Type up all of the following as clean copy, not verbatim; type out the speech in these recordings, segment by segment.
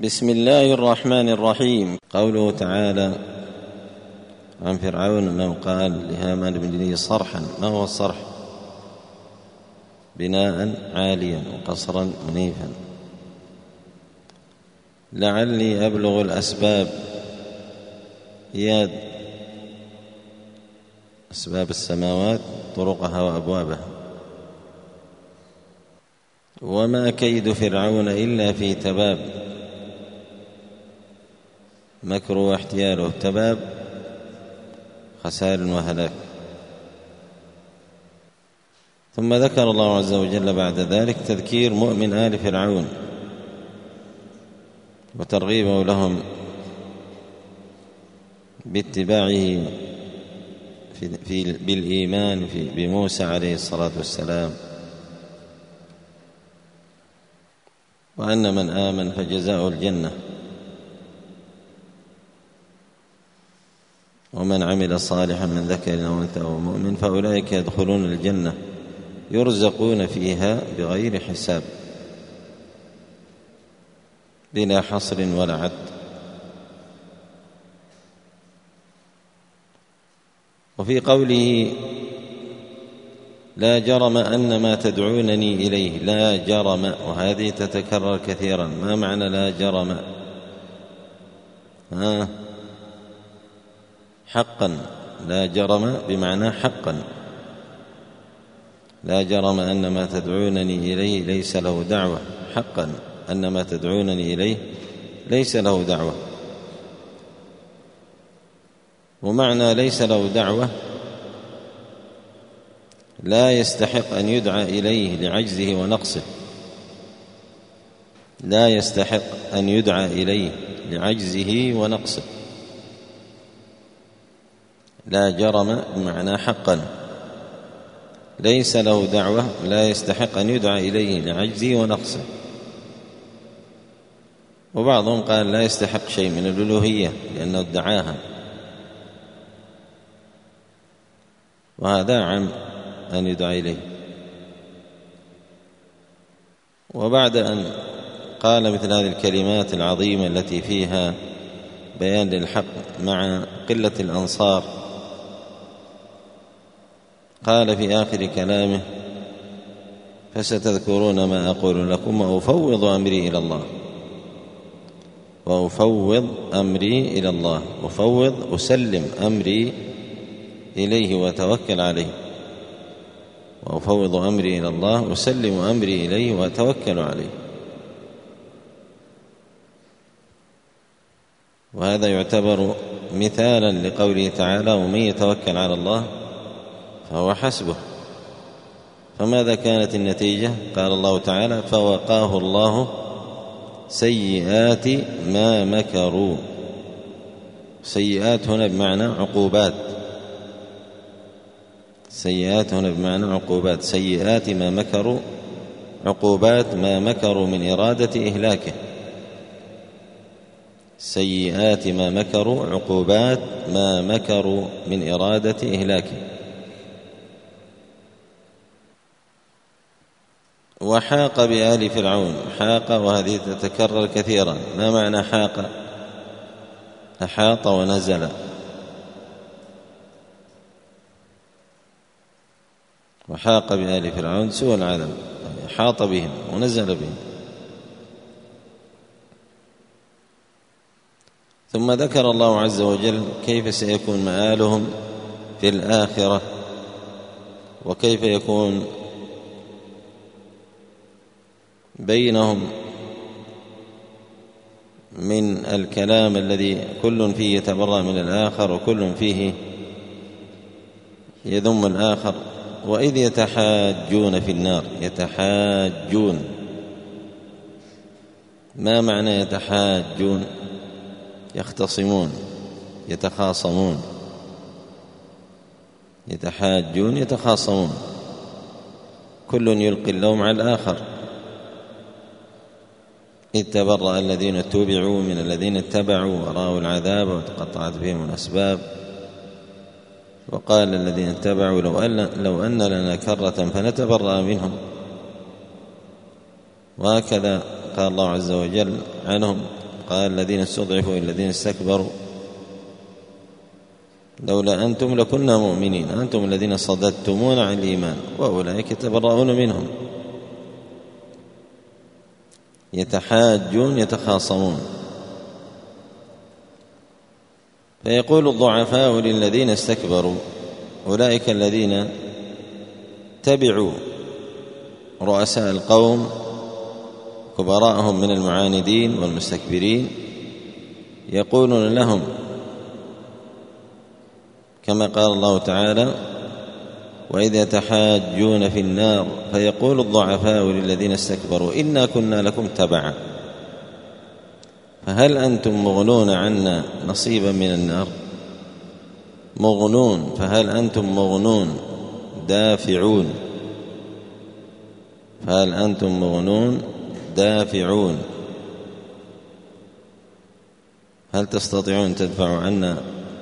بسم الله الرحمن الرحيم. قوله تعالى عن فرعون أنه قال لهامان بن لي صرحا. ما هو الصرح؟ بناء عاليا وقصرا منيفا. لعلي أبلغ الأسباب، إياد أسباب السماوات طرقها وأبوابها. وما كيد فرعون إلا في تباب، مكر واحتياله تباب، خسار وهلاك. ثم ذكر الله عز وجل بعد ذلك تذكير مؤمن آل فرعون وترغيبه لهم باتباعه بالإيمان بموسى عليه الصلاة والسلام، وأن من آمن فجزاؤه الجنة، ومن عمل صالحا من ذكر أو أنثى وهو مؤمن فأولئك يدخلون الجنة يرزقون فيها بغير حساب بلا حصر ولا عد. وفي قوله لا جرم أن ما تدعونني إليه، لا جرم، وهذه تتكرر كثيرا. ما معنى لا جرم؟ حقا، لا جرم بمعنى حقا. لا جرم أن ما تدعونني إليه ليس له دعوة، حقا أن ما تدعونني إليه ليس له دعوة. ومعنى ليس له دعوة لا يستحق أن يدعى إليه لعجزه ونقصه، لا يستحق أن يدعى إليه لعجزه ونقصه. لا جرم بمعنى حقا، ليس له دعوة، لا يستحق أن يدعى إليه لعجزه ونقصه. وبعضهم قال لا يستحق شيء من الألوهية لأنه ادعاها، وهذا عم أن يدعى إليه. وبعد أن قال مثل هذه الكلمات العظيمة التي فيها بيان للحق مع قلة الأنصار، قال في آخر كلامه فستذكرون ما أقول لكم وأفوض أمري إلى الله. وأفوض أمري إلى الله، أفوض أسلم أمري إليه وأتوكل عليه. وأفوض أمري إلى الله، أسلم أمري إليه وأتوكل عليه. وهذا يعتبر مثالا لقوله تعالى ومن يتوكل على الله فهو حسبه. فماذا كانت النتيجة؟ قال الله تعالى فوقاه الله سيئات ما مكروا. سيئات هنا بمعنى عقوبات، سيئات هنا بمعنى عقوبات، سيئات ما مكروا، عقوبات ما مكروا من إرادة إهلاكه. سيئات ما مكروا، عقوبات ما مكروا من إرادة إهلاكه. وحاق بآل فرعون، حاق وهذه تتكرر كثيرا. ما معنى حاق؟ أحاط ونزل. وحاق بآل فرعون سوء العذاب، حاط بهم ونزل بهم. ثم ذكر الله عز وجل كيف سيكون مآلهم في الآخرة، وكيف يكون بينهم من الكلام الذي كل فيه يتبرأ من الآخر وكل فيه يذم الآخر. وإذ يتحاجون في النار، يتحاجون. ما معنى يتحاجون؟ يختصمون، يتخاصمون. يتحاجون، يتخاصمون، كل يلقي اللوم على الآخر. إذ تبرأ الذين اتبعوا من الذين اتبعوا ورأوا العذاب وتقطعت بهم الأسباب. وقال الذين اتبعوا لو أن لنا كرة فنتبرأ منهم. وهكذا قال الله عز وجل عنهم قال الذين استضعفوا الذين استكبروا لولا أنتم لكنا مؤمنين أنتم الذين صددتمون عن الإيمان وأولئك يتبرؤون منهم. يتحاجون يتخاصمون. فيقول الضعفاء للذين استكبروا أولئك الذين تبعوا رؤساء القوم كبراءهم من المعاندين والمستكبرين، يقولون لهم كما قال الله تعالى وإذ يتحاجون في النار فيقول الضعفاء للذين استكبروا إنا كنا لكم تبعا فهل أنتم مغنون عنا نصيبا من النار. مغنون، فهل أنتم مغنون دافعون، فهل أنتم مغنون دافعون، هل تستطيعون تدفعوا عنا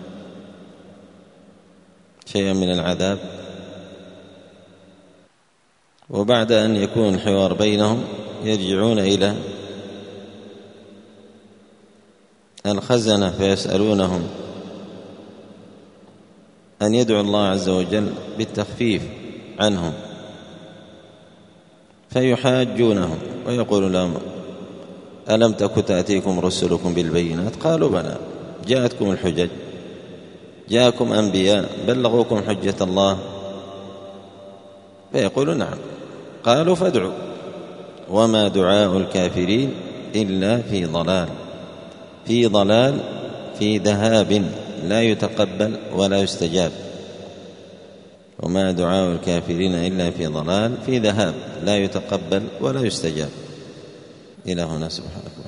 شيئا من العذاب. وبعد أن يكون الحوار بينهم يرجعون إلى الخزنة فيسألونهم أن يدعو الله عز وجل بالتخفيف عنهم، فيحاجونهم ويقول لهم ألم تكن تأتيكم رسلكم بالبينات قالوا بلى جاءتكم الحجج جاءكم أنبياء بلغوكم حجة الله فيقولوا نعم قالوا فادعوا وما دعاء الكافرين إلا في ضلال، في ضلال، في ذهاب لا يتقبل ولا يستجاب. وما دعاء الكافرين إلا في ضلال، في ذهاب لا يتقبل ولا يستجاب. إلى هنا سبحانك.